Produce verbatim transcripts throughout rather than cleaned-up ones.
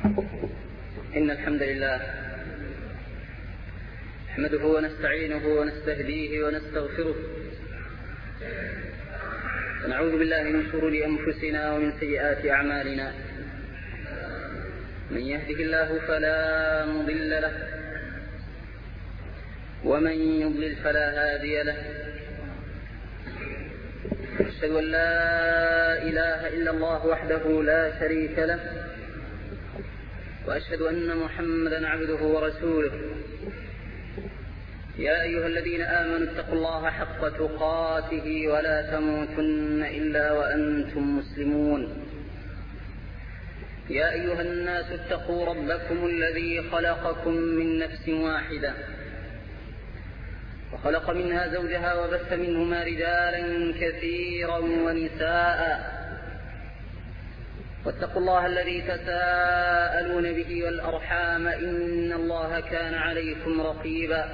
إن الحمد لله نحمده ونستعينه ونستهديه ونستغفره ونعوذ بالله من شرور أنفسنا ومن سيئات أعمالنا. من يهده الله فلا مضل له ومن يضلل فلا هادي له. أشهد أن لا إله إلا الله وحده لا شريك له، وأشهد أن محمدا عبده ورسوله. يا أيها الذين آمنوا اتقوا الله حق تقاته ولا تموتن إلا وأنتم مسلمون. يا أيها الناس اتقوا ربكم الذي خلقكم من نفس واحدة وخلق منها زوجها وبث منهما رجالا كثيرا ونساء، واتقوا الله الذي تساءلون به والأرحام إن الله كان عليكم رقيبا.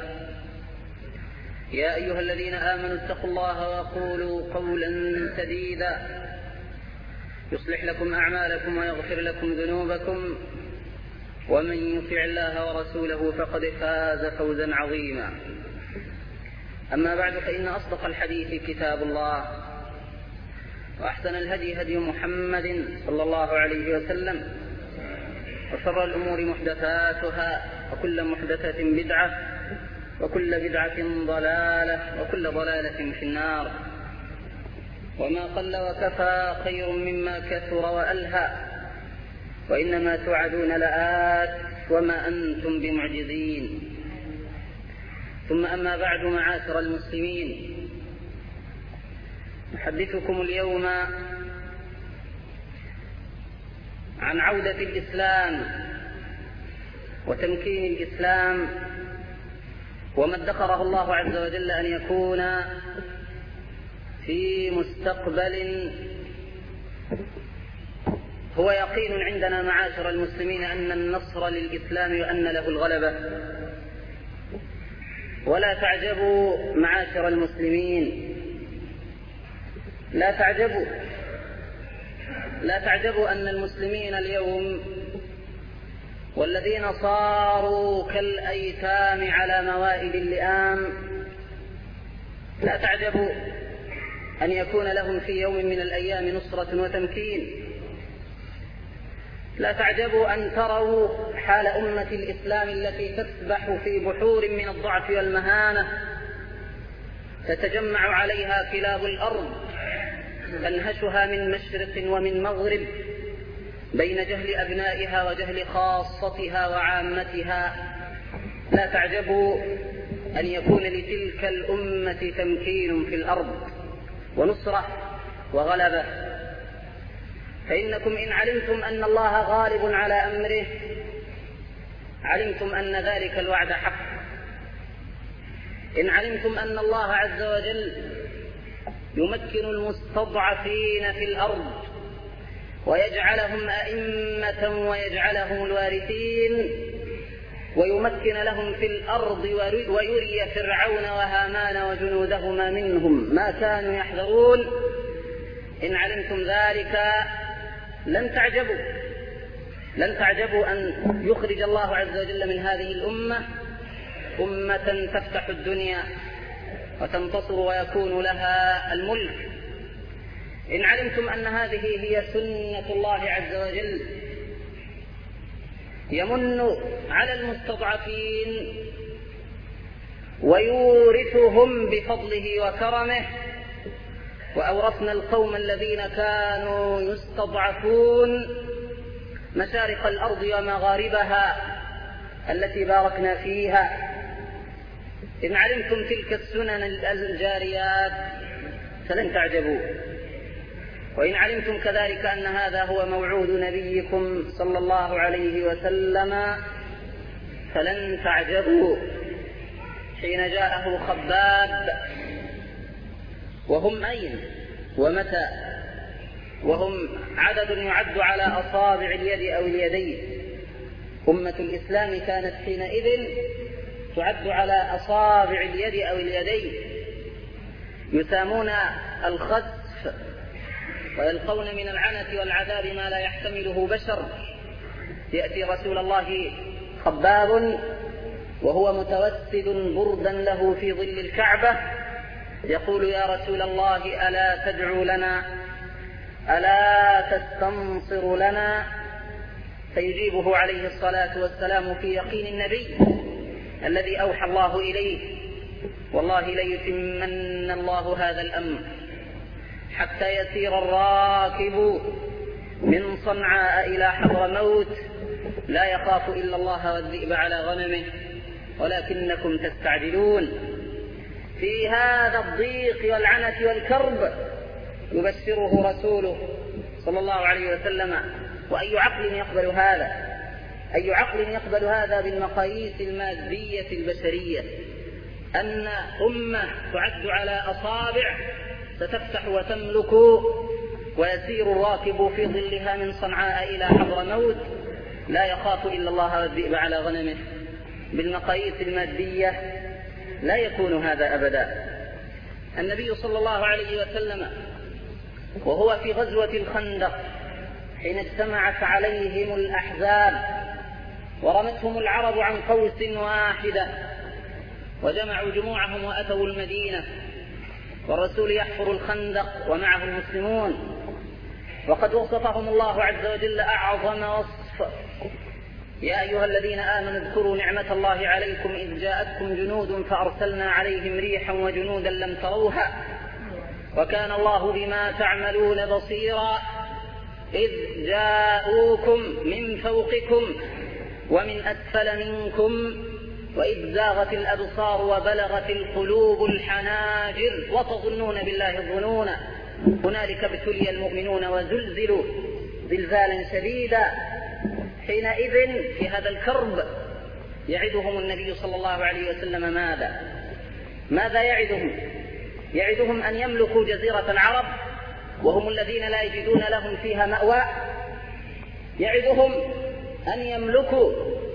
يا أيها الذين آمنوا اتقوا الله وقولوا قولا سديدا يصلح لكم أعمالكم ويغفر لكم ذنوبكم، ومن يطع الله ورسوله فقد فاز فوزا عظيما. أما بعد، فإن أصدق الحديث كتاب الله، وأحسن الهدي هدي محمد صلى الله عليه وسلم، وشر الأمور محدثاتها، وكل محدثة بدعة، وكل بدعة ضلالة، وكل ضلالة في النار. وما قل وكفى خير مما كثر وألهى، وإنما توعدون لآت وما أنتم بمعجزين. ثم أما بعد، معاشر المسلمين، نحدثكم اليوم عن عودة الإسلام وتمكين الإسلام، وما ادخره الله عز وجل أن يكون في مستقبل. هو يقين عندنا معاشر المسلمين أن النصر للإسلام وأن له الغلبة. ولا تعجبوا معاشر المسلمين، لا تعجبوا لا تعجبوا أن المسلمين اليوم والذين صاروا كالأيتام على موائد اللئام، لا تعجبوا أن يكون لهم في يوم من الأيام نصرة وتمكين. لا تعجبوا أن تروا حال أمة الإسلام التي تسبح في بحور من الضعف والمهانة، تتجمع عليها كلاب الأرض تنهشها من مشرق ومن مغرب، بين جهل أبنائها وجهل خاصتها وعامتها. لا تعجبوا أن يكون لتلك الأمة تمكين في الأرض ونصرة وغلبة، فإنكم إن علمتم أن الله غالب على أمره علمتم أن ذلك الوعد حق. إن علمتم أن الله عز وجل يمكن المستضعفين في الأرض ويجعلهم أئمة ويجعلهم الوارثين ويمكن لهم في الأرض ويري فرعون وهامان وجنودهما منهم ما كانوا يحذرون، إن علمتم ذلك لن تعجبوا لن تعجبوا أن يخرج الله عز وجل من هذه الأمة أمة تفتح الدنيا وتنتصر ويكون لها الملك. إن علمتم أن هذه هي سنة الله عز وجل، يمن على المستضعفين ويورثهم بفضله وكرمه. وأورثنا القوم الذين كانوا يستضعفون مشارق الأرض ومغاربها التي باركنا فيها. إن علمتم تلك السنن الجاريات فلن تعجبوا. وإن علمتم كذلك أن هذا هو موعود نبيكم صلى الله عليه وسلم فلن تعجبوا. حين جاءه خباب، وهم أين ومتى؟ وهم عدد يعد على أصابع اليد أو اليدين. أمة الإسلام كانت حينئذ تعد على أصابع اليد أو اليدين، يسامون الخسف ويلقون من العنة والعذاب ما لا يحتمله بشر، يأتي رسول الله خباب وهو متوسد بردا له في ظل الكعبة، يقول: يا رسول الله ألا تدعو لنا، ألا تستنصر لنا؟ فيجيبه عليه الصلاة والسلام في يقين النبي الذي أوحى الله إليه: والله ليتمن الله هذا الأمر حتى يسير الراكب من صنعاء إلى حضرموت لا يخاف إلا الله والذئب على غنمه ولكنكم تستعجلون. في هذا الضيق والعنة والكرب يبشره رسوله صلى الله عليه وسلم. وأي عقل يقبل هذا؟ أي عقل يقبل هذا بالمقاييس المادية البشرية؟ أن أمة تعد على أصابع ستفتح وتملك ويسير الراكب في ظلها من صنعاء إلى حضرموت لا يخاف إلا الله والذئب على غنمه. بالمقاييس المادية لا يكون هذا أبدا. النبي صلى الله عليه وسلم وهو في غزوة الخندق حين اجتمعت عليهم الأحزاب ورمتهم العرب عن قوس واحدة وجمعوا جموعهم وأتوا المدينة، والرسول يحفر الخندق ومعه المسلمون، وقد وصفهم الله عز وجل أعظم وصف: يا أيها الذين آمنوا اذكروا نعمة الله عليكم إذ جاءتكم جنود فأرسلنا عليهم ريحا وجنودا لم تروها وكان الله بما تعملون بصيرا إذ جاءوكم من فوقكم ومن أسفل منكم وإذ زاغت الأبصار وبلغت القلوب الحناجر وتظنون بالله الظنون هنالك ابتلي المؤمنون وزلزلوا زلزالا شديدا. حينئذ في هذا الكرب يعدهم النبي صلى الله عليه وسلم ماذا؟ ماذا يعدهم؟ يعدهم أن يملكوا جزيرة العرب وهم الذين لا يجدون لهم فيها مأوى، يعدهم أن يملكوا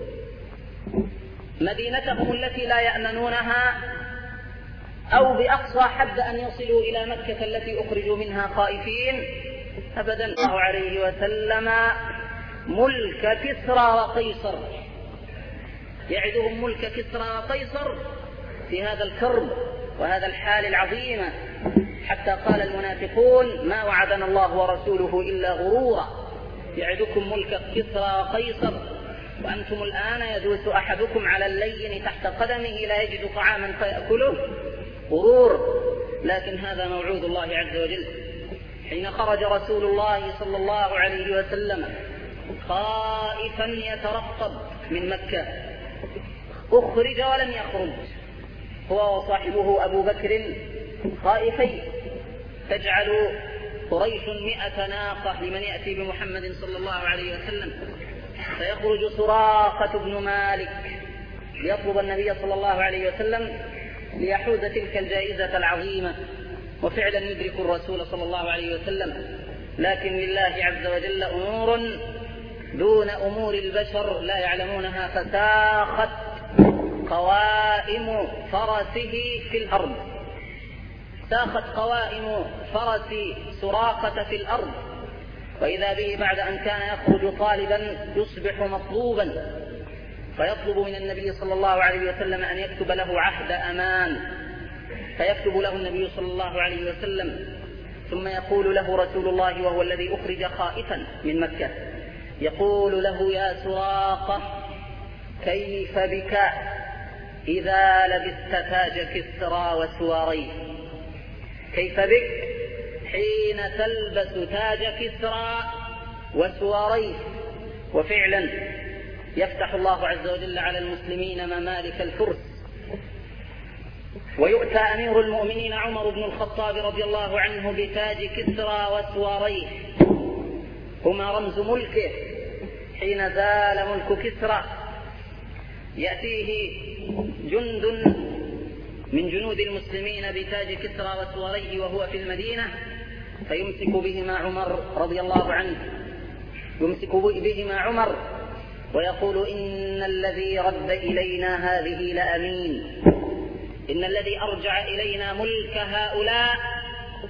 مدينتهم التي لا يأمنونها، أو بأقصى حد أن يصلوا إلى مكة التي أخرجوا منها خائفين. أبدا. الله عليه وسلم ملك كسرى وقيصر، يعدهم ملك كسرى وقيصر في هذا الكرب وهذا الحال العظيم، حتى قال المنافقون: ما وعدنا الله ورسوله إلا غرورا. يعدكم ملك كسرى وقيصر وأنتم الآن يدوس أحدكم على اللين تحت قدمه لا يجد طعاما فيأكله. غرور. لكن هذا موعود الله عز وجل. حين خرج رسول الله صلى الله عليه وسلم خائفا يترقب من مكة، أخرج ولم يخرج هو وصاحبه أبو بكر خائفين، تجعل قريش مئة ناقة لمن يأتي بمحمد صلى الله عليه وسلم، فيخرج سراقة بن مالك ليطلب النبي صلى الله عليه وسلم ليحوز تلك الجائزة العظيمة، وفعلا يدرك الرسول صلى الله عليه وسلم. لكن لله عز وجل أمور دون أمور البشر لا يعلمونها، فساخت قوائم فرسه في الأرض، ساخت قوائم فرس سراقة في الأرض، وإذا به بعد أن كان يخرج طالبا يصبح مطلوبا، فيطلب من النبي صلى الله عليه وسلم أن يكتب له عهد أمان، فيكتب له النبي صلى الله عليه وسلم، ثم يقول له رسول الله وهو الذي أخرج خائفا من مكة، يقول له: يا سراقة كيف بك إذا لبست تاج كسرى وسواريه؟ كيف بك حين تلبس تاج كسرى وسواريه؟ وفعلا يفتح الله عز وجل على المسلمين ممالك الفرس، ويؤتى أمير المؤمنين عمر بن الخطاب رضي الله عنه بتاج كسرى وسواريه، هما رمز ملكه. حين زال ملك كسرى يأتيه جند من جنود المسلمين بتاج كسرى وسواريه وهو في المدينة، فيمسك بهما عمر رضي الله عنه، يمسك بهما عمر ويقول: إن الذي رد إلينا هذه لأمين، إن الذي أرجع إلينا ملك هؤلاء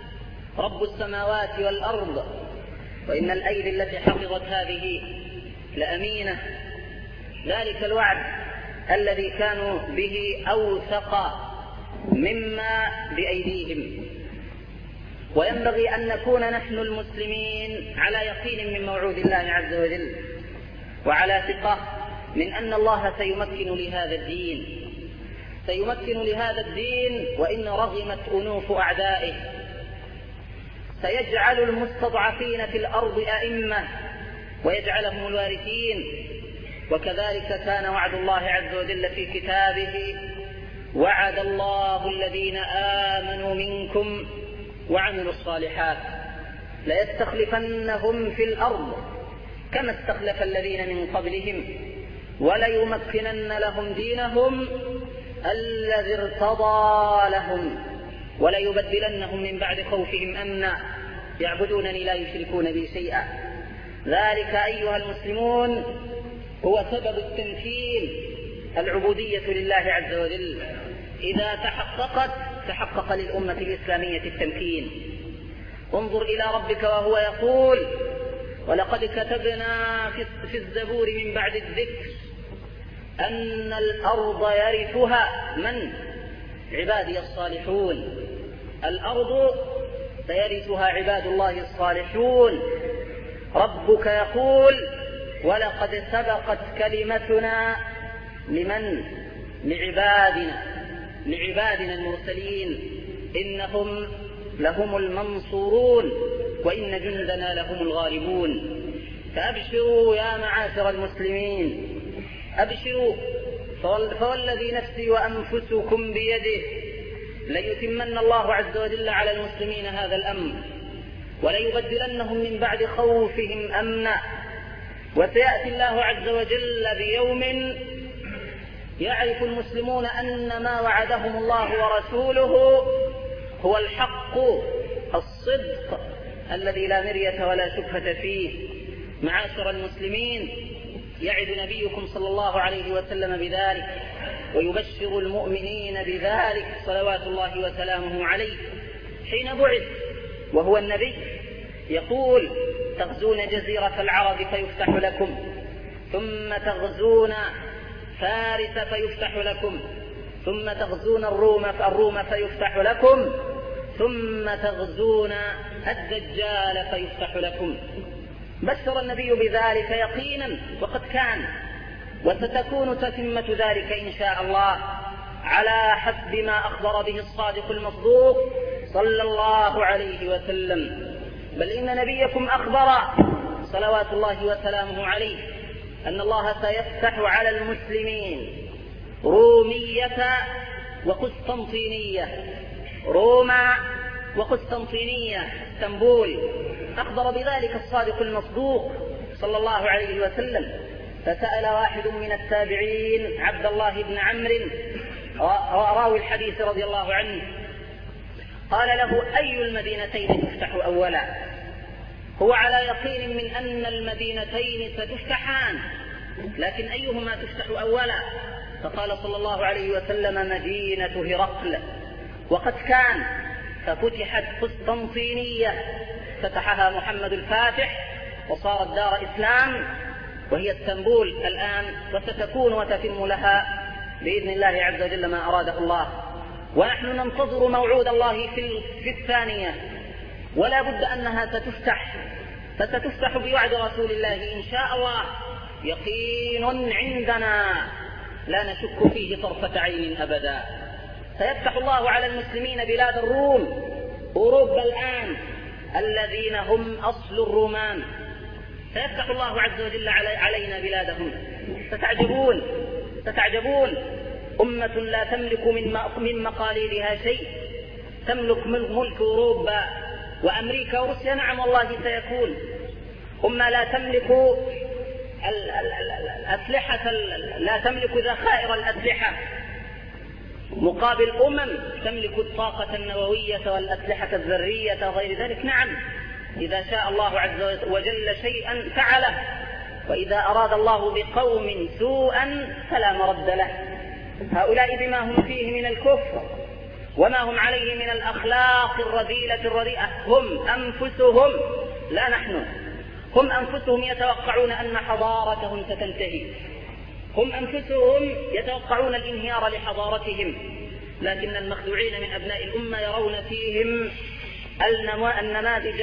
رب السماوات والأرض، وإن الأيدي التي حفظت هذه لأمينة، ذلك الوعد الذي كانوا به أوثق مما بأيديهم. وينبغي أن نكون نحن المسلمين على يقين من موعود الله عز وجل، وعلى ثقة من أن الله سيمكن لهذا الدين سيمكن لهذا الدين وإن رغمت أنوف أعدائه. سيجعل المستضعفين في الأرض أئمة ويجعلهم الوارثين. وكذلك كان وعد الله عز وجل في كتابه: وعد الله الذين آمنوا منكم وعملوا الصالحات ليستخلفنهم في الأرض كما استخلف الذين من قبلهم وليمكنن لهم دينهم الذي ارتضى لهم وليبدلنهم من بعد خوفهم أمنا يعبدونني لا يشركون بي شيئا. ذلك أيها المسلمون هو سبب التمكين، العبودية لله عز وجل. إذا تحققت تحقق للأمة الإسلامية التمكين. انظر إلى ربك وهو يقول: ولقد كتبنا في الزبور من بعد الذكر أن الأرض يرثها من؟ عبادي الصالحون. الأرض سيرثها عباد الله الصالحون. ربك يقول: ولقد سبقت كلمتنا لمن؟ لعبادنا لعبادنا المرسلين إنهم لهم المنصورون وإن جندنا لهم الغالبون. فأبشروا يا معاشر المسلمين، أبشروا، فوالذي نفسي وأنفسكم بيده ليتمن الله عز وجل على المسلمين هذا الأمر وليبدلنهم من بعد خوفهم أمنا. وسيأتي الله عز وجل بيوم يعرف المسلمون أن ما وعدهم الله ورسوله هو الحق الصدق الذي لا مرية ولا شبهة فيه. معاشر المسلمين، يعد نبيكم صلى الله عليه وسلم بذلك ويبشر المؤمنين بذلك صلوات الله وسلامه عليه حين بعث وهو النبي، يقول: تغزون جزيرة العرب فيفتح لكم، ثم تغزون فارس فيفتح لكم، ثم تغزون الروم الروم فيفتح لكم، ثم تغزون الدجال فيفتح لكم. بشر النبي بذلك يقينا وقد كان، وستكون تتمة ذلك إن شاء الله على حسب ما أخبر به الصادق المصدوق صلى الله عليه وسلم. بل إن نبيكم أخبر صلوات الله وسلامه عليه أن الله سيفتح على المسلمين رومية وقسطنطينية، روما وقسطنطينية، اسطنبول. أخبر بذلك الصادق المصدوق صلى الله عليه وسلم. فسأل واحد من التابعين عبد الله بن عمرو راوي الحديث رضي الله عنه، قال له: أي المدينتين تفتح أولا؟ هو على يقين من أن المدينتين ستفتحان، لكن أيهما تفتح أولا؟ فقال صلى الله عليه وسلم: مدينة هرقل. وقد كان، ففتحت قسطنطينية، فتحها محمد الفاتح وصارت دار إسلام، وهي اسطنبول الآن، وستكون وتتم لها بإذن الله عز وجل ما أراده الله. ونحن ننتظر موعود الله في الثانية، ولا بد أنها ستفتح، فستفتح بوعد رسول الله إن شاء الله. يقين عندنا لا نشك فيه طرفة عين أبدا. سيفتح الله على المسلمين بلاد الروم، أوروبا الآن الذين هم أصل الرومان. سيفتح الله عز وجل علينا بلادهم. ستعجبون ستعجبون أمة لا تملك من مقاليدها شيء، تملك ملك أوروبا وأمريكا وروسيا. نعم والله سيكون. أمة لا تملك الأسلحة، لا تملك ذخائر الأسلحة، مقابل أمم تملك الطاقة النووية والأسلحة الذرية وغير ذلك. نعم، إذا شاء الله عز وجل شيئا فعله، وإذا أراد الله بقوم سوءا فلا مرد له. هؤلاء بما هم فيه من الكفر وما هم عليه من الأخلاق الرذيلة الرديئة هم أنفسهم لا نحن، هم أنفسهم يتوقعون أن حضارتهم ستنتهي، هم أنفسهم يتوقعون الانهيار لحضارتهم، لكن المخدوعين من أبناء الأمة يرون فيهم النماذج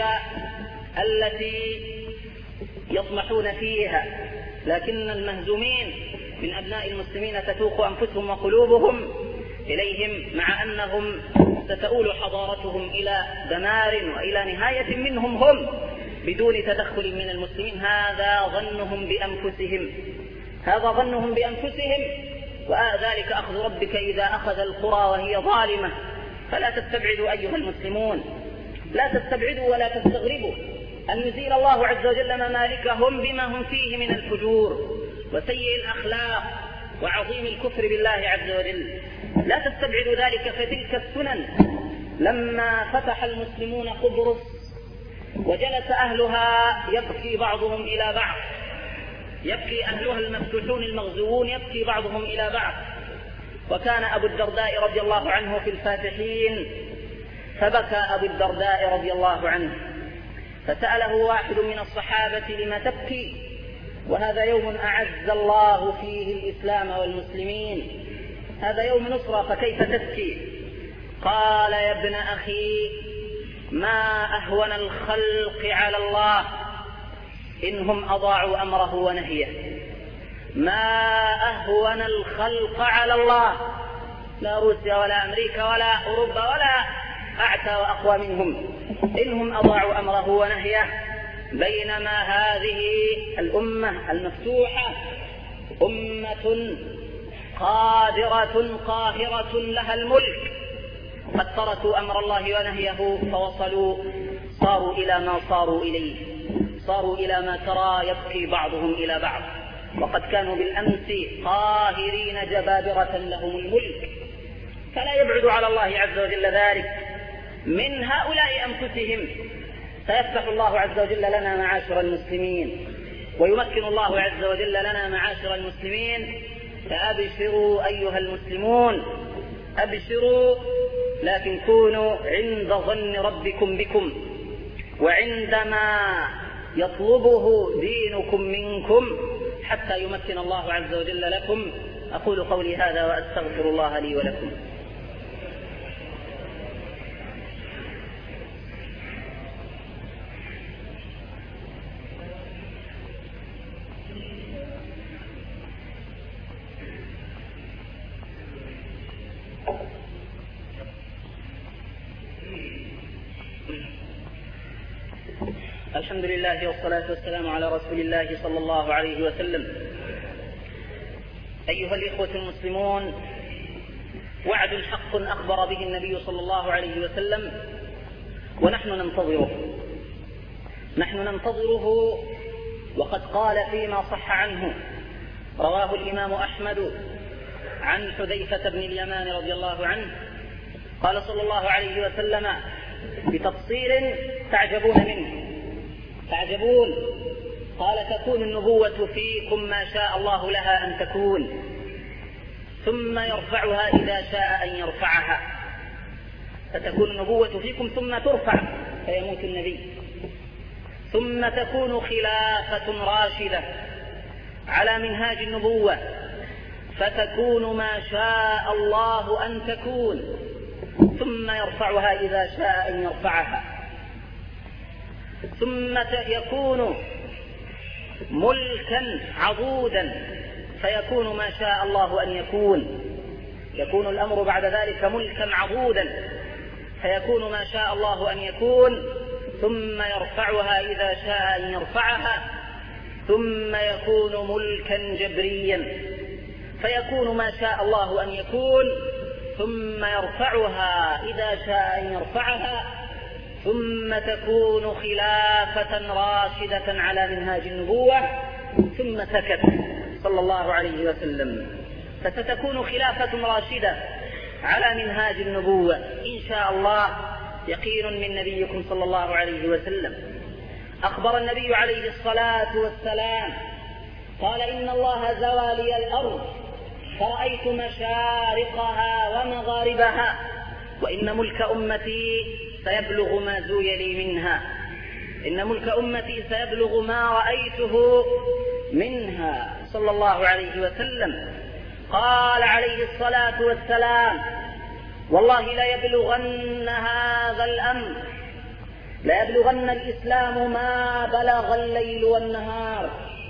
التي يطمحون فيها، لكن المهزومين من أبناء المسلمين تتوق أنفسهم وقلوبهم إليهم، مع أنهم ستؤول حضارتهم إلى دمار وإلى نهاية منهم هم بدون تدخل من المسلمين. هذا ظنهم بأنفسهم، هذا ظنهم بأنفسهم، وذلك أخذ ربك إذا أخذ القرى وهي ظالمة. فلا تستبعدوا أيها المسلمون، لا تستبعدوا ولا تستغربوا أن يزيل الله عز وجل ممالكهم بما هم فيه من الفجور وسيء الأخلاق وعظيم الكفر بالله عز وجل. لا تستبعدوا ذلك، فتلك السنن لما فتح المسلمون قبرص وجلس أهلها يبكي بعضهم إلى بعض، يبكي أهلها المفتوحون المغزوون يبكي بعضهم إلى بعض، وكان أبو الدرداء رضي الله عنه في الفاتحين، فبكى أبو الدرداء رضي الله عنه، فسأله واحد من الصحابة: لما تبكي؟ وهذا يوم أعز الله فيه الإسلام والمسلمين، هذا يوم نصرة، فكيف تبكي؟ قال: يا ابن أخي، ما أهون الخلق على الله إنهم أضاعوا أمره ونهيه، ما أهون الخلق على الله، لا روسيا ولا أمريكا ولا أوروبا ولا أعتى وأقوى منهم، إنهم أضاعوا أمره ونهيه، بينما هذه الأمة المفتوحة أمة قادرة قاهرة لها الملك، قد تركوا أمر الله ونهيه فوصلوا، صاروا إلى ما صاروا إليه، صاروا إلى ما ترى يبكي بعضهم إلى بعض، وقد كانوا بالأمس قاهرين جبابرة لهم الملك. فلا يبعد على الله عز وجل ذلك من هؤلاء أنفسهم. سيفتح الله عز وجل لنا معاشر المسلمين، ويمكن الله عز وجل لنا معاشر المسلمين، فأبشروا أيها المسلمون، أبشروا، لكن كونوا عند ظن ربكم بكم، وعندما يطلبه دينكم منكم حتى يمكن الله عز وجل لكم. أقول قولي هذا وأستغفر الله لي ولكم. الحمد لله والصلاة والسلام على رسول الله صلى الله عليه وسلم. أيها الإخوة المسلمون، وعد حق أخبر به النبي صلى الله عليه وسلم، ونحن ننتظره، نحن ننتظره وقد قال فيما صح عنه، رواه الإمام أحمد عن حذيفة بن اليمان رضي الله عنه، قال صلى الله عليه وسلم بتفصيل تعجبون منه، تعجبون، قال: تكون النبوة فيكم ما شاء الله لها أن تكون، ثم يرفعها إذا شاء أن يرفعها. فتكون النبوة فيكم ثم ترفع فيموت النبي، ثم تكون خلافة راشدة على منهاج النبوة، فتكون ما شاء الله أن تكون، ثم يرفعها إذا شاء أن يرفعها، ثم يكون ملكا عضودا فيكون ما شاء الله أن يكون، يكون الأمر بعد ذلك ملكا عضودا فيكون ما شاء الله أن يكون، ثم يرفعها إذا شاء أن يرفعها، ثم يكون ملكا جبريا فيكون ما شاء الله أن يكون، ثم يرفعها إذا شاء أن يرفعها، ثم تكون خلافة راشدة على منهاج النبوة. ثم سكت صلى الله عليه وسلم، فستكون خلافة راشدة على منهاج النبوة إن شاء الله، يقين من نبيكم صلى الله عليه وسلم. أخبر النبي عليه الصلاة والسلام قال: إن الله زوى لي الأرض فرأيت مشارقها ومغاربها، وإن ملك أمتي سيبلغ ما زوي لي منها. إن ملك أمتي سيبلغ ما رأيته منها صلى الله عليه وسلم. قال عليه الصلاة والسلام: والله لا يبلغن هذا الأمر، لا يبلغن الإسلام ما بلغ الليل والنهار،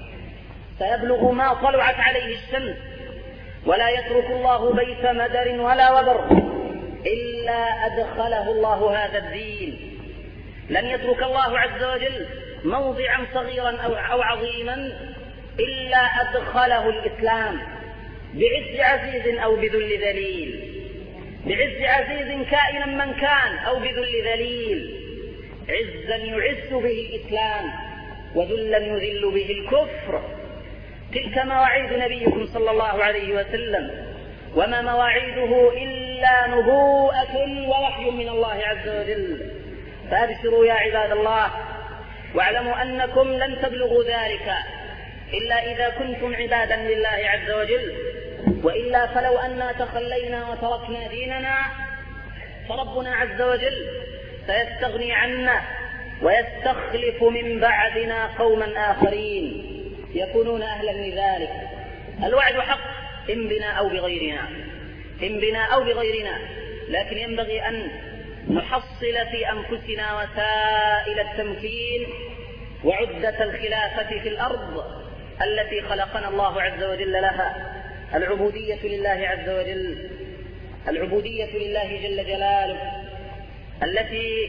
سيبلغ ما طلعت عليه الشمس، ولا يترك الله بيت مدر ولا وبر إلا أدخله الله هذا الدين. لن يترك الله عز وجل موضعا صغيرا أو عظيما إلا أدخله الإسلام، بعز عزيز أو بذل ذليل، بعز عزيز كائنا من كان أو بذل ذليل، عزا يعز به الإسلام وذلا يذل به الكفر. تلك مواعيد نبيكم صلى الله عليه وسلم، وما مواعيده إلا نبوءة ووحي من الله عز وجل. فأبشروا يا عباد الله، واعلموا أنكم لن تبلغوا ذلك إلا إذا كنتم عبادا لله عز وجل، وإلا فلو أننا تخلينا وتركنا ديننا فربنا عز وجل سيستغني عنا ويستخلف من بعدنا قوما آخرين يكونون أهلا لذلك. الوعد حق إن بنا أو بغيرنا، إن بنا أو بغيرنا، لكن ينبغي أن نحصل في أنفسنا وسائل التمكين وعدة الخلافة في الأرض التي خلقنا الله عز وجل لها. العبودية لله عز وجل، العبودية لله جل جلاله، التي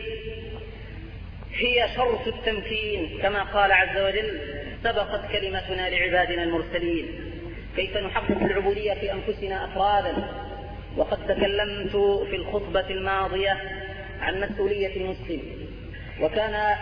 هي شرط التمكين كما قال عز وجل: سبقت كلمتنا لعبادنا المرسلين. كيف نحقق العبودية في أنفسنا أفرادا؟ وقد تكلمت في الخطبة الماضية عن مسؤولية المسلم، وكان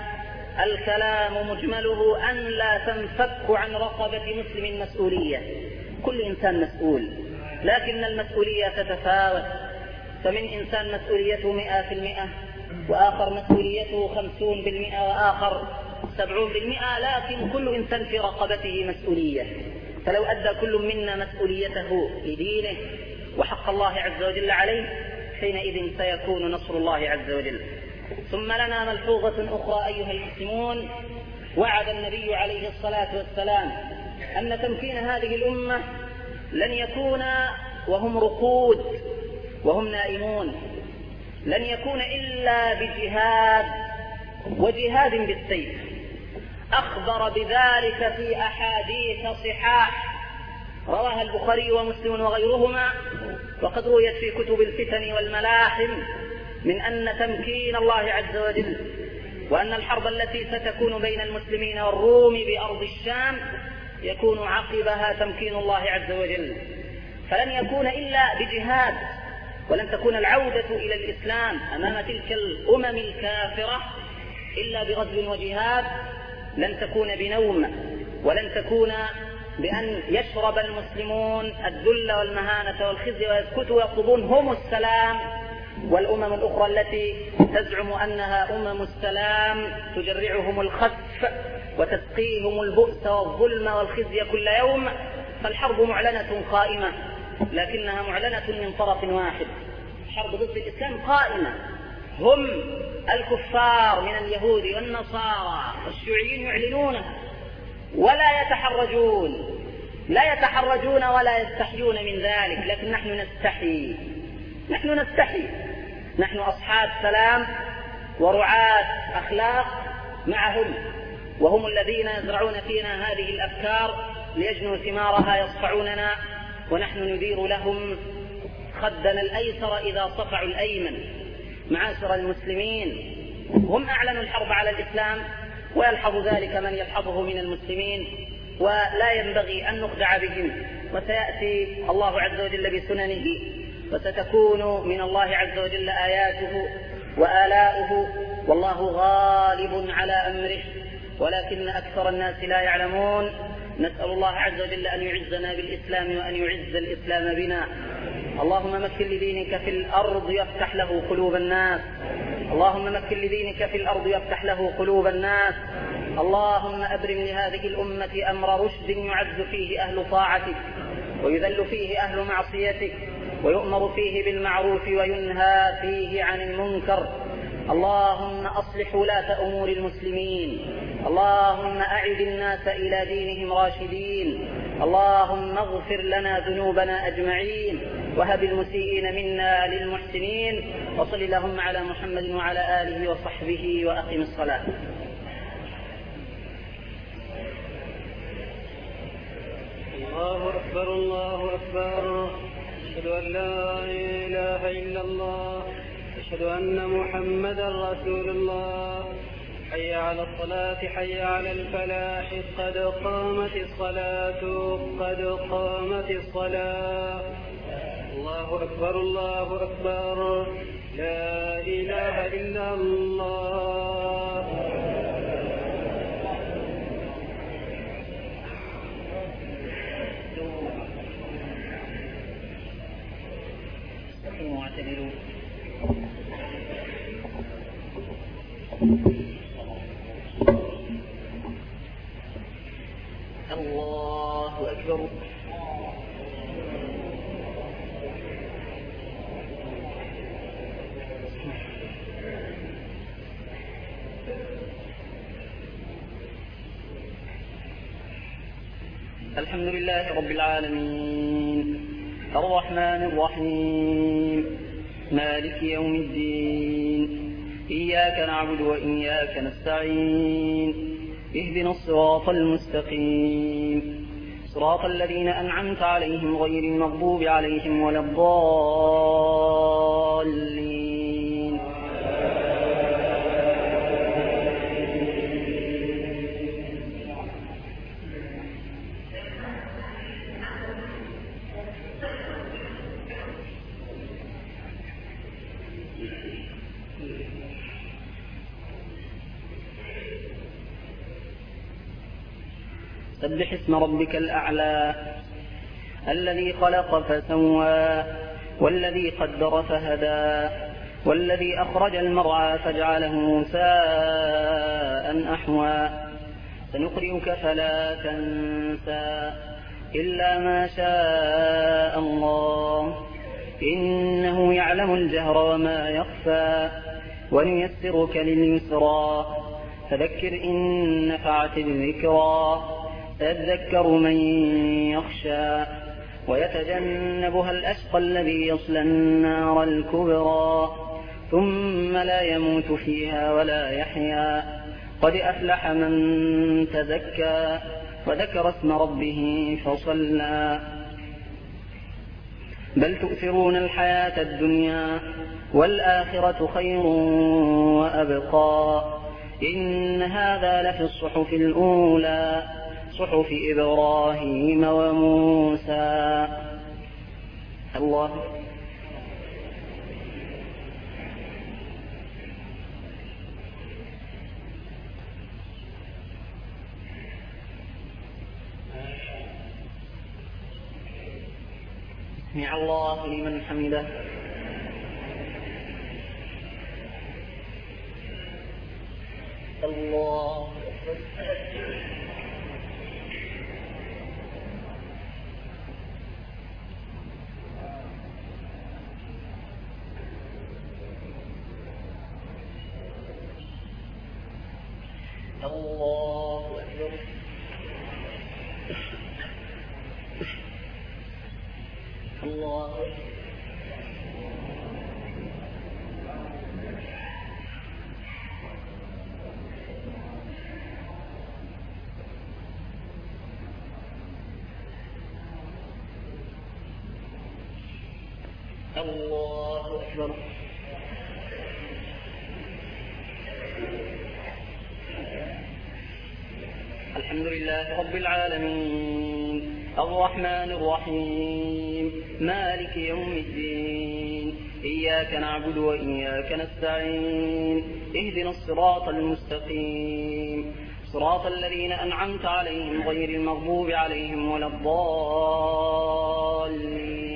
الكلام مجمله أن لا تنفك عن رقبة مسلم مسؤولية. كل إنسان مسؤول، لكن المسؤولية تتفاوت، فمن إنسان مسؤوليته مئة في المئة، وآخر مسؤوليته خمسون بالمئة، وآخر سبعون بالمئة، لكن كل إنسان في رقبته مسؤولية. فلو أدى كل منا مسؤوليته لدينه وحق الله عز وجل عليه، حينئذ سيكون نصر الله عز وجل. ثم لنا ملحوظة أخرى أيها المسلمون. وعد النبي عليه الصلاة والسلام أن تمكين هذه الأمة لن يكون وهم رقود وهم نائمون، لن يكون إلا بجهاد، وجهاد بالسيف. أخبر بذلك في أحاديث صحاح رواها البخاري ومسلم وغيرهما، وقد رويت في كتب الفتن والملاحم، من أن تمكين الله عز وجل وأن الحرب التي ستكون بين المسلمين والروم بأرض الشام يكون عقبها تمكين الله عز وجل. فلن يكون إلا بجهاد، ولن تكون العودة إلى الإسلام أمام تلك الأمم الكافرة إلا بغزو وجهاد. لن تكون بنوم، ولن تكون بأن يشرب المسلمون الذل والمهانة والخزي ويسكتوا ويطلبون هم السلام، والأمم الأخرى التي تزعم أنها أمم السلام تجرعهم الخسف وتسقيهم البؤس والظلم والخزي كل يوم. فالحرب معلنة قائمة، لكنها معلنة من طرف واحد. حرب ضد الإسلام قائمة، هم الكفار من اليهود والنصارى والشيوعيين يعلنونها ولا يتحرجون، لا يتحرجون ولا يستحيون من ذلك، لكن نحن نستحي، نحن نستحي، نحن أصحاب سلام ورعاة أخلاق معهم، وهم الذين يزرعون فينا هذه الأفكار ليجنوا ثمارها يصفعوننا، ونحن ندير لهم خدنا الأيسر إذا صفعوا الأيمن. معاشر المسلمين، هم أعلنوا الحرب على الإسلام، ويلحظ ذلك من يلحظه من المسلمين، ولا ينبغي أن نخدع بهم. وسيأتي الله عز وجل بسننه، وستكون من الله عز وجل آياته وآلاؤه، والله غالب على أمره، ولكن أكثر الناس لا يعلمون. نسأل الله عز وجل أن يعزنا بالإسلام وأن يعز الإسلام بنا. اللهم مكن لدينك في الأرض يفتح له قلوب الناس، اللهم مكن لدينك في الأرض يفتح له قلوب الناس. اللهم أبرم لهذه الأمة أمر رشد يعز فيه أهل طاعتك، ويذل فيه أهل معصيتك، ويؤمر فيه بالمعروف وينهى فيه عن المنكر. اللهم أصلح ولاة أمور المسلمين، اللهم أعد الناس إلى دينهم راشدين، اللهم اغفر لنا ذنوبنا أجمعين وهب المسيئين منا للمحسنين. وصل اللهم على محمد وعلى آله وصحبه وأقم الصلاة. الله أكبر الله أكبر. أشهد أن لا إله إلا الله، أشهد أن محمدا رسول الله. حي على الصلاة حي على الفلاح، قد قامت الصلاة قد قامت الصلاة. الله أكبر الله أكبر. لا إله إلا الله. استقيموا واعتدلوا. الله أكبر. الحمد لله رب العالمين الرحمن الرحيم مالك يوم الدين، إياك نعبد وإياك نستعين، اهدنا الصراط المستقيم، صراط الذين أنعمت عليهم غير المغضوب عليهم ولا الضالين. سبح اسم ربك الأعلى الذي خلق فسوى والذي قدر فهدى والذي أخرج المرعى فجعله ساء أحوى. سنقرئك فلا تنسى إلا ما شاء الله، إنه يعلم الجهر وما يخفى. ونيسرك لليسرى فذكر إن نفعت الذكرى، سيذكر من يخشى ويتجنبها الأشقى الذي يصلى النار الكبرى، ثم لا يموت فيها ولا يحيا. قد أفلح من تزكى وذكر اسم ربه فصلى. بل تؤثرون الحياة الدنيا والآخرة خير وأبقى. إن هذا لفي الصحف الأولى، صحف إبراهيم وموسى. الله سمع الله لمن حمده. الله الله أكبر. الله الله أكبر. الحمد لله رب العالمين الرحمن الرحيم مالك يوم الدين، إياك نعبد وإياك نستعين، اهدنا الصراط المستقيم، صراط الذين أنعمت عليهم غير المغضوب عليهم ولا الضالين.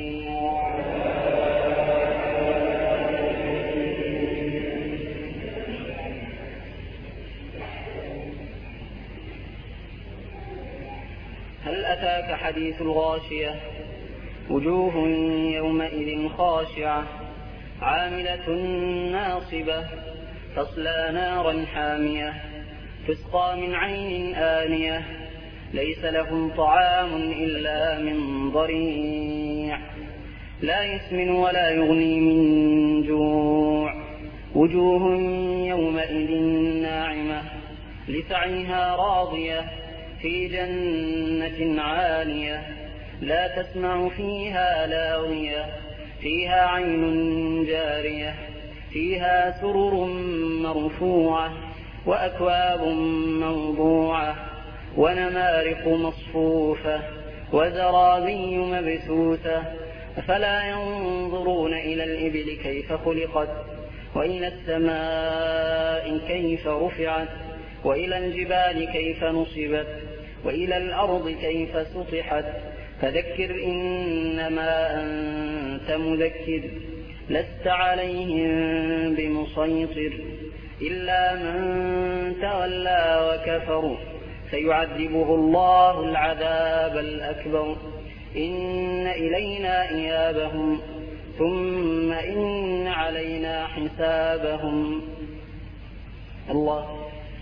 هل أتاك حديث الغاشية؟ وجوه يومئذ خاشعة عاملة ناصبة تصلى نارا حامية تسقى من عين آنية ليس لهم طعام إلا من ضريع لا يسمن ولا يغني من جوع وجوه يومئذ ناعمة لسعيها راضية في جنة عالية لا تسمع فيها لاغية فيها عين جارية فيها سرر مرفوعة وأكواب موضوعة ونمارق مصفوفة وزرابي مبثوثة أفلا ينظرون إلى الإبل كيف خلقت وإلى السماء كيف رفعت وإلى الجبال كيف نصبت وإلى الأرض كيف سطحت فذكر إنما أنت مذكر لست عليهم بمسيطر إلا من تولى وكفر فيعذبه الله العذاب الأكبر إن إلينا إيابهم ثم إن علينا حسابهم. الله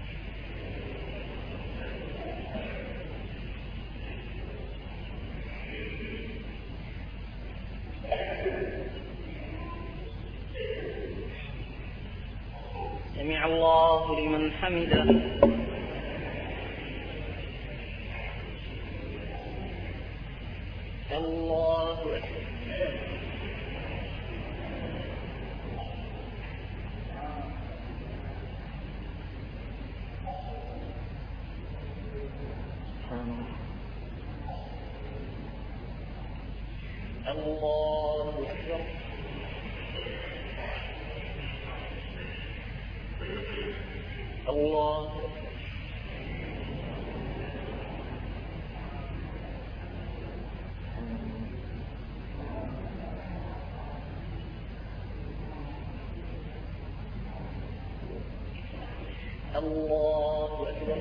سمع الله لمن حمده. الله أكبر. الله أكبر. الله الله أكبر.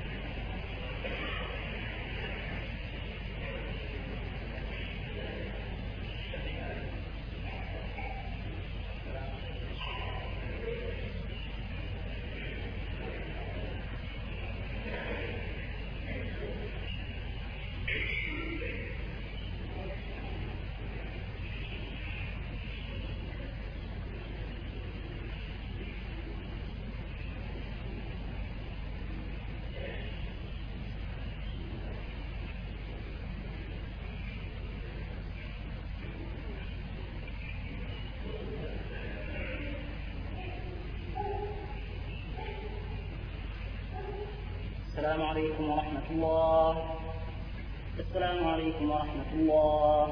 السلام عليكم ورحمة الله. السلام عليكم ورحمة الله.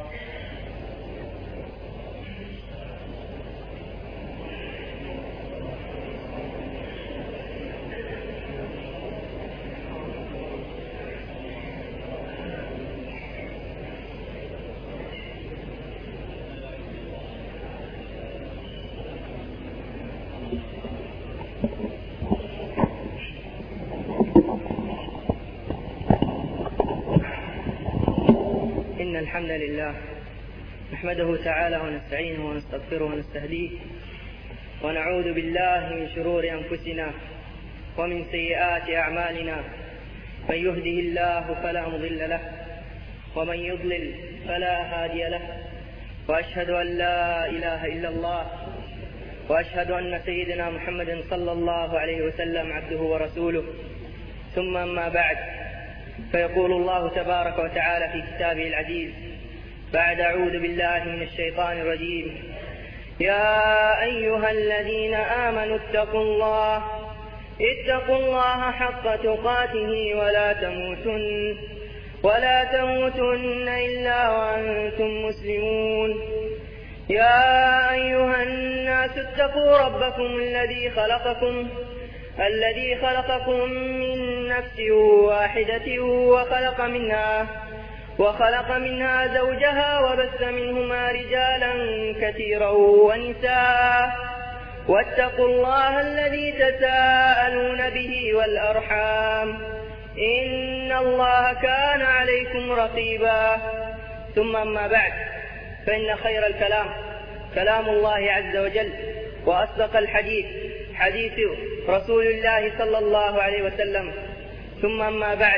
إن الحمد لله نحمده تعالى ونستعينه ونستغفره ونستهديه ونعوذ بالله من شرور أنفسنا ومن سيئات أعمالنا من يهده الله فلا مضل له ومن يضلل فلا هادي له وأشهد أن لا إله إلا الله وأشهد أن سيدنا محمد صلى الله عليه وسلم عبده ورسوله ثم أما بعد فيقول الله تبارك وتعالى في كتابه العزيز بعد أعوذ بالله من الشيطان الرجيم يا أيها الذين آمنوا اتقوا الله اتقوا الله حق تقاته ولا تموتن ولا تموتن إلا وأنتم مسلمون يا أيها الناس اتقوا ربكم الذي خلقكم الذي خلقكم من نفس واحدة وخلق منها وخلق منها زوجها وبث منهما رجالا كثيرا ونساء واتقوا الله الذي تساءلون به والأرحام إن الله كان عليكم رقيبا ثم أما بعد فإن خير الكلام كلام الله عز وجل وأصدق الحديث حديث رسول الله صلى الله عليه وسلم. ثم أما بعد،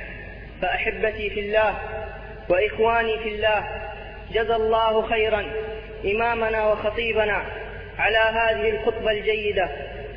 فأحبتي في الله وإخواني في الله، جزى الله خيرا إمامنا وخطيبنا على هذه الخطبة الجيدة،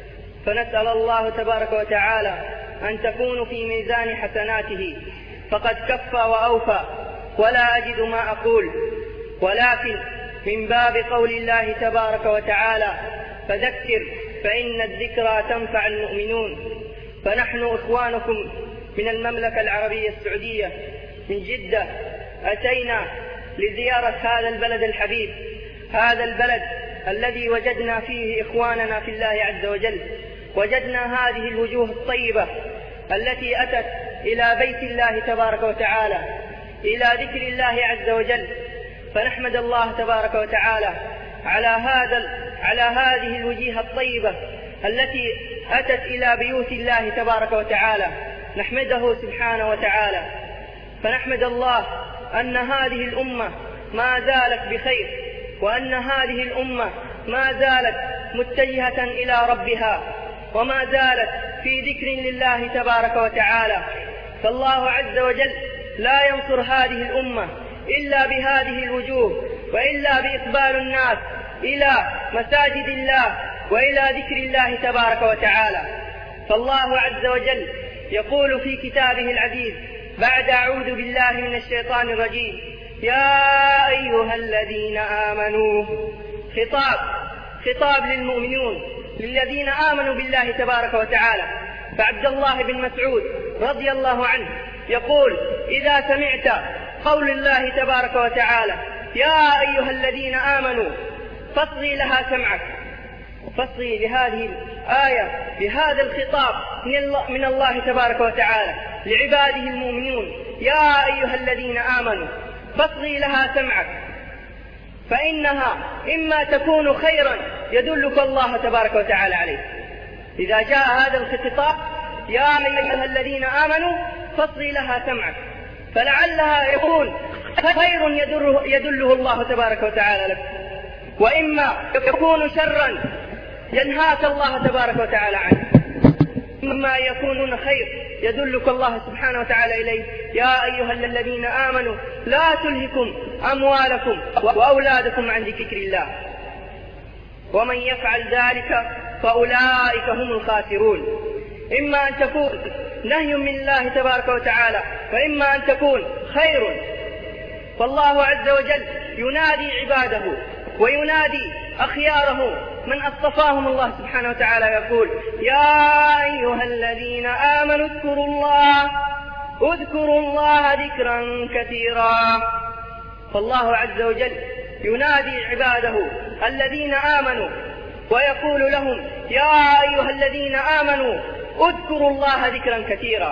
فنسأل الله تبارك وتعالى أن تكون في ميزان حسناته، فقد كفى وأوفى ولا أجد ما أقول، ولكن من باب قول الله تبارك وتعالى: فذكر فإن الذكرى تنفع المؤمنون. فنحن إخوانكم من المملكة العربية السعودية من جدة أتينا لزيارة هذا البلد الحبيب، هذا البلد الذي وجدنا فيه إخواننا في الله عز وجل، وجدنا هذه الوجوه الطيبة التي أتت إلى بيت الله تبارك وتعالى، إلى ذكر الله عز وجل. فنحمد الله تبارك وتعالى على هذا على هذه الوجوه الطيبة التي أتت إلى بيوت الله تبارك وتعالى، نحمده سبحانه وتعالى. فنحمد الله أن هذه الأمة ما زالت بخير، وأن هذه الأمة ما زالت متجهة إلى ربها، وما زالت في ذكر لله تبارك وتعالى. فالله عز وجل لا ينصر هذه الأمة إلا بهذه الوجوه، وإلا بإقبال الناس إلى مساجد الله وإلى ذكر الله تبارك وتعالى. فالله عز وجل يقول في كتابه العزيز بعد أعوذ بالله من الشيطان الرجيم: يا أيها الذين آمنوا. خطاب خطاب للمؤمنون، للذين آمنوا بالله تبارك وتعالى. فعبد الله بن مسعود رضي الله عنه يقول: إذا سمعت قول الله تبارك وتعالى: يا أيها الذين آمنوا، فاصغي لها سمعك. فاصغي لهذه الآية، بهذا الخطاب من الله تبارك وتعالى لعباده المؤمنون: يا أيها الذين آمنوا، فاصغي لها سمعك، فإنها إما تكون خيرا يدلك الله تبارك وتعالى عليه. إذا جاء هذا الخطاب: يا أيها الذين آمنوا، فاصغي لها سمعك، فلعلها يكون خير يدله, يدله الله تبارك وتعالى لك، وإما يكون شرا ينهاك الله تبارك وتعالى عنه، إما يكون خير يدلك الله سبحانه وتعالى إليه: يا أيها الذين آمنوا لا تلهكم أموالكم وأولادكم عن ذكر الله، ومن يفعل ذلك فأولئك هم الخاسرون. إما أن تكون نهي من الله تبارك وتعالى، وإما أن تكون خير. فالله عز وجل ينادي عباده وينادي أخياره من اصطفاهم الله سبحانه وتعالى، يقول: يا أيها الذين آمنوا اذكروا الله اذكروا الله ذكرا كثيرا. فالله عز وجل ينادي عباده الذين آمنوا ويقول لهم: يا أيها الذين آمنوا اذكروا الله ذكرا كثيرا.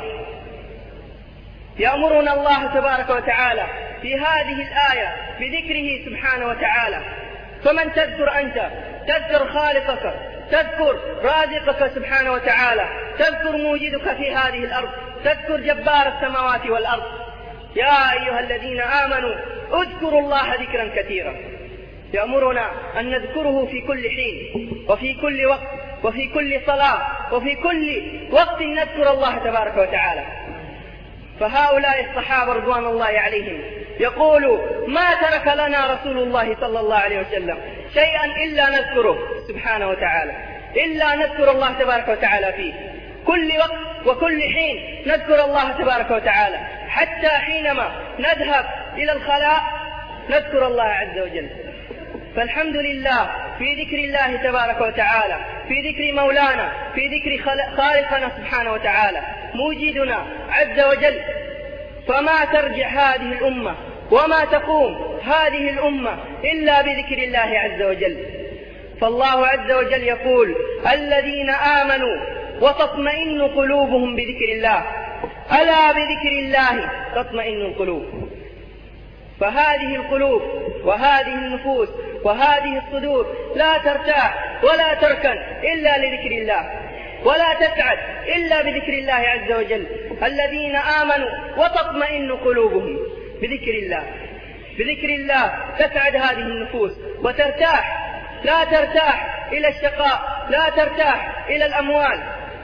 يأمرنا الله تبارك وتعالى في هذه الآية بذكره سبحانه وتعالى. فمن تذكر أنت؟ تذكر خالقك، تذكر رازقك سبحانه وتعالى، تذكر موجدك في هذه الأرض، تذكر جبار السماوات والأرض. يا أيها الذين آمنوا اذكروا الله ذكرا كثيرا. يأمرنا أن نذكره في كل حين وفي كل وقت وفي كل صلاة وفي كل وقت نذكر الله تبارك وتعالى. فهؤلاء الصحابة رضوان الله عليهم يقولوا: ما ترك لنا رسول الله صلى الله عليه وسلم شيئا إلا نذكره سبحانه وتعالى، إلا نذكر الله تبارك وتعالى فيه كل وقت وكل حين، نذكر الله تبارك وتعالى، حتى حينما نذهب إلى الخلاء نذكر الله عز وجل. فالحمد لله في ذكر الله تبارك وتعالى، في ذكر مولانا، في ذكر خالقنا سبحانه وتعالى موجدنا عز وجل. فما ترجع هذه الأمة وما تقوم هذه الأمة إلا بذكر الله عز وجل. فالله عز وجل يقول: الذين آمنوا وتطمئن قلوبهم بذكر الله، ألا بذكر الله تطمئن القلوب. فهذه القلوب وهذه النفوس وهذه الصدور لا ترتاح ولا تركن إلا لذكر الله، ولا تسعد إلا بذكر الله عز وجل. الذين آمنوا وتطمئن قلوبهم بذكر الله، بذكر الله تسعد هذه النفوس وترتاح، لا ترتاح إلى الشقاء، لا ترتاح إلى الأموال.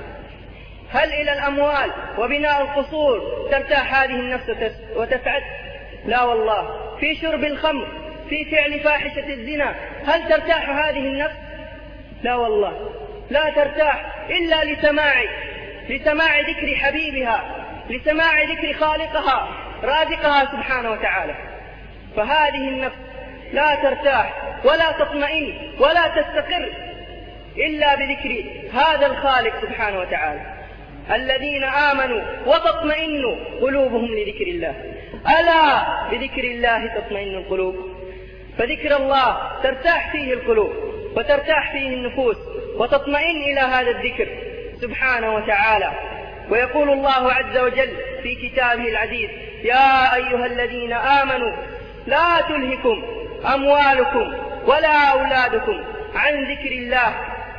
هل إلى الأموال وبناء القصور ترتاح هذه النفس وتسعد؟ لا والله. في شرب الخمر، في فعل فاحشة الزنا، هل ترتاح هذه النفس؟ لا والله، لا ترتاح إلا لسماع لسماع ذكر حبيبها، لسماع ذكر خالقها رازقها سبحانه وتعالى. فهذه النفس لا ترتاح ولا تطمئن ولا تستقر إلا بذكر هذا الخالق سبحانه وتعالى. الذين آمنوا وتطمئن قلوبهم لذكر الله، ألا بذكر الله تطمئن القلوب. فذكر الله ترتاح فيه القلوب وترتاح فيه النفوس وتطمئن إلى هذا الذكر سبحانه وتعالى. ويقول الله عز وجل في كتابه العزيز: يا أيها الذين آمنوا لا تلهكم أموالكم ولا أولادكم عن ذكر الله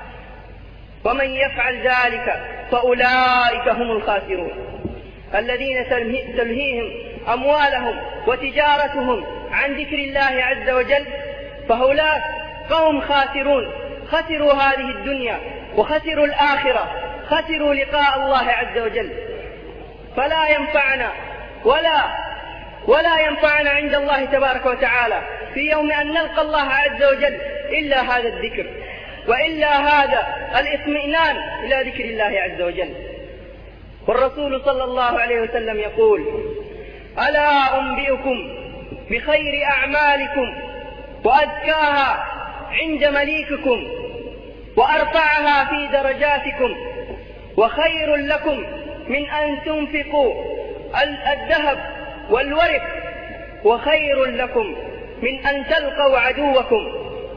ومن يفعل ذلك فأولئك هم الخاسرون. الذين تلهيهم أموالهم وتجارتهم عن ذكر الله عز وجل فهؤلاء قوم خاسرون، خسروا هذه الدنيا وخسروا الآخرة، خسروا لقاء الله عز وجل. فلا ينفعنا ولا ولا ينفعنا عند الله تبارك وتعالى في يوم أن نلقى الله عز وجل إلا هذا الذكر، وإلا هذا الإطمئنان إلى ذكر الله عز وجل. والرسول صلى الله عليه وسلم يقول: ألا أنبئكم بخير أعمالكم وأزكاها عند مليككم وأرفعها في درجاتكم وخير لكم من أن تنفقوا الذهب والورق وخير لكم من أن تلقوا عدوكم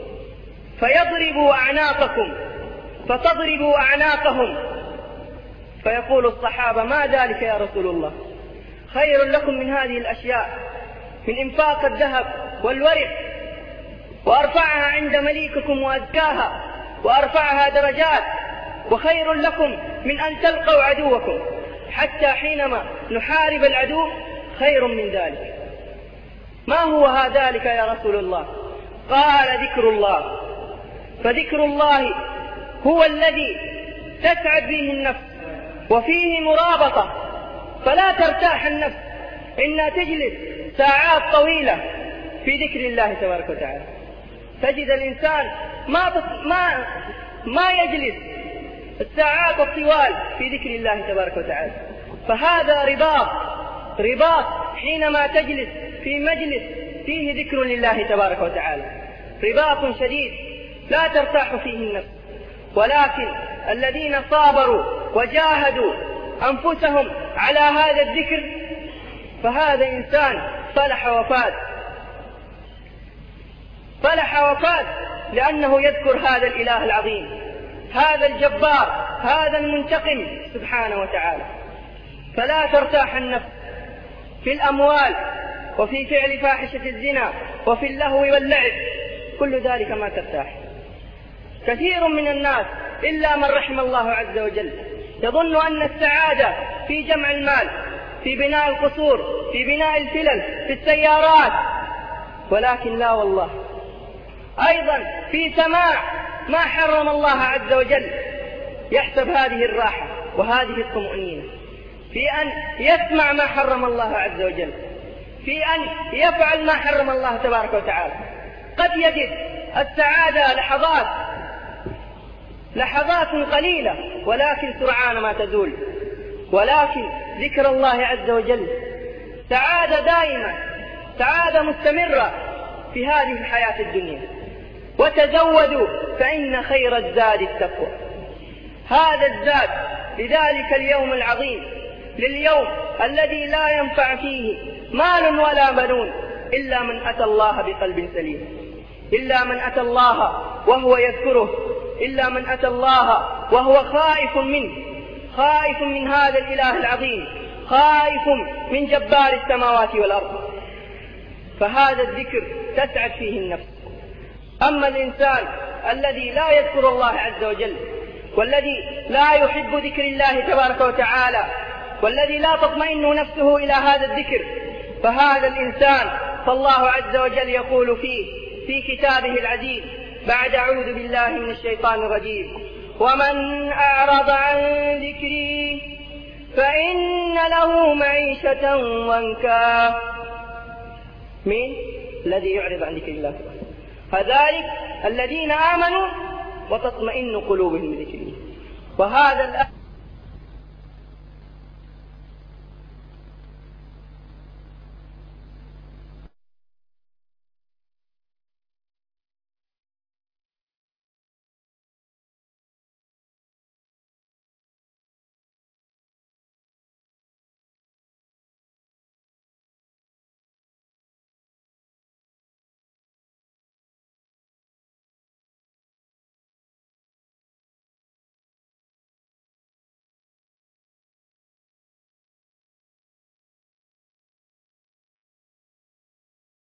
فيضربوا أعناقكم فتضربوا أعناقهم. فيقول الصحابة: ما ذلك يا رسول الله؟ خير لكم من هذه الأشياء، من إنفاق الذهب والورق، وأرفعها عند مليككم وأزكاها وأرفعها درجات، وخير لكم من أن تلقوا عدوكم، حتى حينما نحارب العدو خير من ذلك. ما هو ذلك يا رسول الله؟ قال: ذكر الله. فذكر الله هو الذي تسعد فيه النفس وفيه مرابطة، فلا ترتاح النفس إنها تجلس ساعات طويلة في ذكر الله تبارك وتعالى. تجد الإنسان ما ما ما يجلس الساعات الطوال في ذكر الله تبارك وتعالى. فهذا رباط رباط حينما تجلس في مجلس فيه ذكر لله تبارك وتعالى، رباط شديد لا ترتاح فيه النفس. ولكن الذين صابروا وجاهدوا أنفسهم على هذا الذكر فهذا إنسان فلح وفاز، فلح وفاز لأنه يذكر هذا الإله العظيم، هذا الجبار، هذا المنتقم سبحانه وتعالى. فلا ترتاح النفس في الأموال وفي فعل فاحشة الزنا وفي اللهو واللعب، كل ذلك ما ترتاح. كثير من الناس إلا من رحم الله عز وجل يظن أن السعادة في جمع المال، في بناء القصور، في بناء الفلل، في السيارات، ولكن لا والله. أيضا في سماع ما حرم الله عز وجل يحسب هذه الراحة وهذه الطمأنينة، في أن يسمع ما حرم الله عز وجل، في أن يفعل ما حرم الله تبارك وتعالى. قد يجد السعادة لحظات لحظات قليلة ولكن سرعان ما تزول، ولكن ذكر الله عز وجل سعادة دائمة، سعادة مستمرة في هذه الحياة الدنيا. وتزودوا فإن خير الزاد التقوى. هذا الزاد لذلك اليوم العظيم، لليوم الذي لا ينفع فيه مال ولا بنون إلا من أتى الله بقلب سليم، إلا من أتى الله وهو يذكره، إلا من أتى الله وهو خائف منه، خائف من هذا الإله العظيم، خائف من جبار السماوات والأرض. فهذا الذكر تسعد فيه النفس. أما الإنسان الذي لا يذكر الله عز وجل، والذي لا يحب ذكر الله تبارك وتعالى، والذي لا تطمئن نفسه إلى هذا الذكر، فهذا الإنسان فالله عز وجل يقول فيه في كتابه العزيز بعد أعوذ بالله من الشيطان الرجيم: ومن أعرض عن ذكري فإن له معيشة ضنكا. من الذي يعرض عن ذكر الله؟ فذلك الذين آمنوا وتطمئن قلوبهم بذكر الله. وهذا الأمر